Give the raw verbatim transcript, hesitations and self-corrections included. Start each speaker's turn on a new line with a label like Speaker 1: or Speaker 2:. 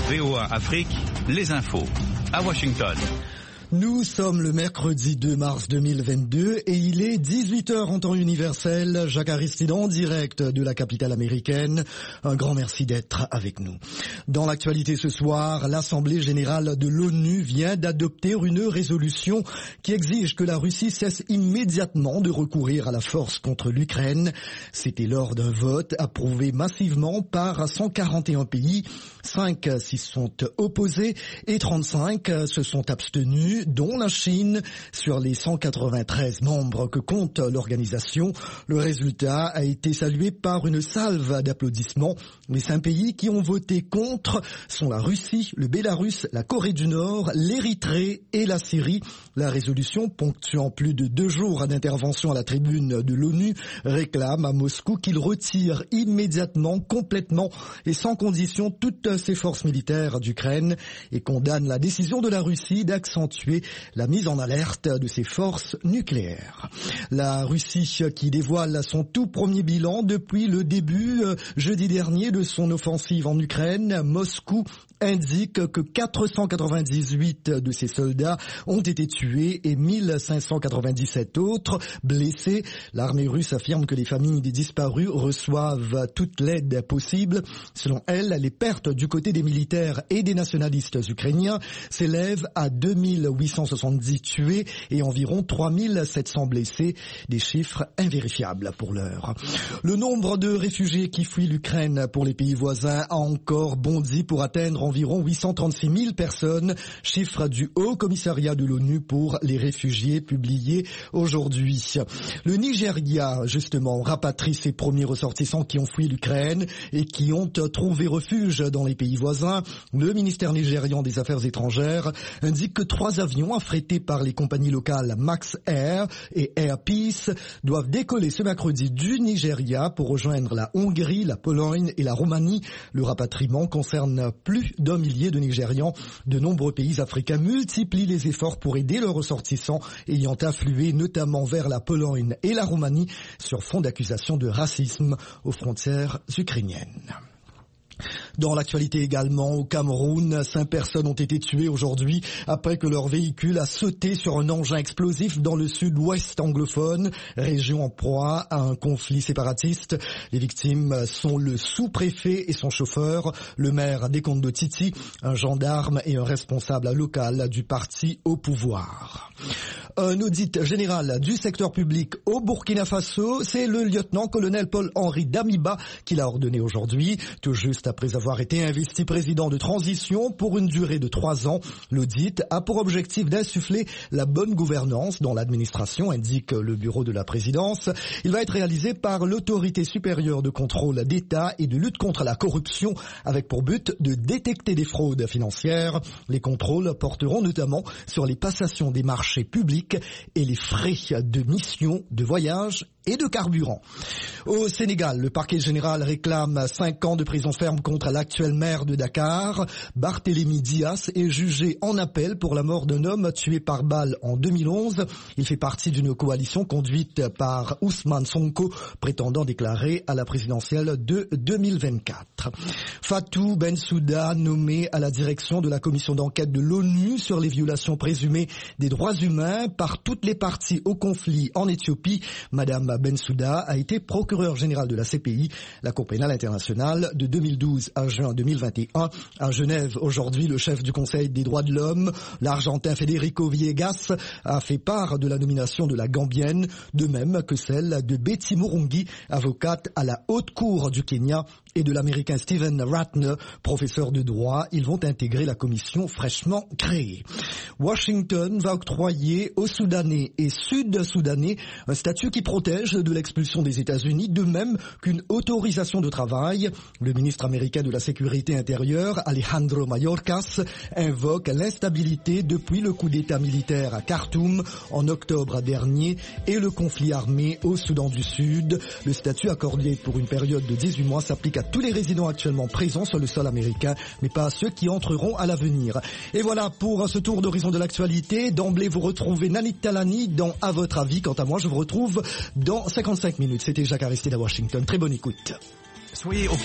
Speaker 1: V O A Afrique, les infos. À Washington.
Speaker 2: Nous sommes le mercredi deux mars deux mille vingt-deux et il est dix-huit heures en temps universel. Jacques Aristide en direct de la capitale américaine. Un grand merci d'être avec nous. Dans l'actualité ce soir, l'Assemblée générale de l'ONU vient d'adopter une résolution qui exige que la Russie cesse immédiatement de recourir à la force contre l'Ukraine. C'était lors d'un vote approuvé massivement par cent quarante et un pays. cinq s'y sont opposés et trente-cinq se sont abstenus, dont la Chine. Sur les cent quatre-vingt-treize membres que compte l'organisation, le résultat a été salué par une salve d'applaudissements. Les cinq pays qui ont voté contre sont la Russie, le Bélarus, la Corée du Nord, l'Érythrée et la Syrie. La résolution, ponctuant plus de deux jours d'intervention à la tribune de l'ONU, réclame à Moscou qu'il retire immédiatement, complètement et sans condition toutes ses forces militaires d'Ukraine et condamne la décision de la Russie d'accentuer la mise en alerte de ses forces nucléaires. La Russie qui dévoile son tout premier bilan depuis le début euh, jeudi dernier de son offensive en Ukraine. Moscou indique que quatre cent quatre-vingt-dix-huit de ses soldats ont été tués et mille cinq cent quatre-vingt-dix-sept autres blessés. L'armée russe affirme que les familles des disparus reçoivent toute l'aide possible. Selon elle, les pertes du côté des militaires et des nationalistes ukrainiens s'élèvent à deux mille huit cent soixante-dix tués et environ trois mille sept cents blessés, des chiffres invérifiables pour l'heure. Le nombre de réfugiés qui fuient l'Ukraine pour les pays voisins a encore bondi pour atteindre environ huit cent trente-six mille personnes, chiffre du Haut Commissariat de l'ONU pour les réfugiés publié aujourd'hui. Le Nigeria, justement, rapatrie ses premiers ressortissants qui ont fui l'Ukraine et qui ont trouvé refuge dans les pays voisins. Le ministère nigérian des Affaires étrangères indique que trois avions affrétés par les compagnies locales Max Air et Air Peace doivent décoller ce mercredi du Nigeria pour rejoindre la Hongrie, la Pologne et la Roumanie. Le rapatriement concerne plus d'un millier de Nigérians. De nombreux pays africains multiplient les efforts pour aider leurs ressortissants ayant afflué notamment vers la Pologne et la Roumanie sur fond d'accusations de racisme aux frontières ukrainiennes. Dans l'actualité également, au Cameroun, cinq personnes ont été tuées aujourd'hui après que leur véhicule a sauté sur un engin explosif dans le sud-ouest anglophone, région en proie à un conflit séparatiste. Les victimes sont le sous-préfet et son chauffeur, le maire d'Ekondo Titi, un gendarme et un responsable local du parti au pouvoir. Un audit général du secteur public au Burkina Faso, c'est le lieutenant-colonel Paul-Henri Damiba qui l'a ordonné aujourd'hui, tout juste après avoir été investi président de transition pour une durée de trois ans. L'audit a pour objectif d'insuffler la bonne gouvernance dans l'administration, indique le bureau de la présidence. Il va être réalisé par l'autorité supérieure de contrôle d'État et de lutte contre la corruption, avec pour but de détecter des fraudes financières. Les contrôles porteront notamment sur les passations des marchés publics et les frais de mission, de voyage et de carburant. Au Sénégal, le parquet général réclame cinq ans de prison ferme contre l'actuel maire de Dakar. Barthélémy Dias est jugé en appel pour la mort d'un homme tué par balle en deux mille onze. Il fait partie d'une coalition conduite par Ousmane Sonko, prétendant déclarer à la présidentielle de deux mille vingt-quatre. Fatou Bensouda, nommé à la direction de la commission d'enquête de l'ONU sur les violations présumées des droits humains par toutes les parties au conflit en Éthiopie. Madame Bensouda a été procureur général de la C P I, la Cour pénale internationale, de deux mille douze à juin deux mille vingt et un. À Genève, aujourd'hui, le chef du Conseil des droits de l'homme, l'Argentin Federico Villegas, a fait part de la nomination de la Gambienne, de même que celle de Betty Murungi, avocate à la Haute Cour du Kenya, et de l'Américain Stephen Ratner, professeur de droit. Ils vont intégrer la commission fraîchement créée. Washington va octroyer aux Soudanais et Sud-Soudanais un statut qui protège de l'expulsion des États-Unis, de même qu'une autorisation de travail. Le ministre américain de la Sécurité intérieure, Alejandro Mayorkas, invoque l'instabilité depuis le coup d'État militaire à Khartoum en octobre dernier et le conflit armé au Soudan du Sud. Le statut accordé pour une période de dix-huit mois s'applique à tous les résidents actuellement présents sur le sol américain, mais pas à ceux qui entreront à l'avenir. Et voilà pour ce tour d'horizon de l'actualité. D'emblée, vous retrouvez Nanit Talani dans À votre avis. Quant à moi, je vous retrouve dans cinquante-cinq minutes. C'était Jacques Aristide à Washington. Très bonne écoute.
Speaker 1: Soyez au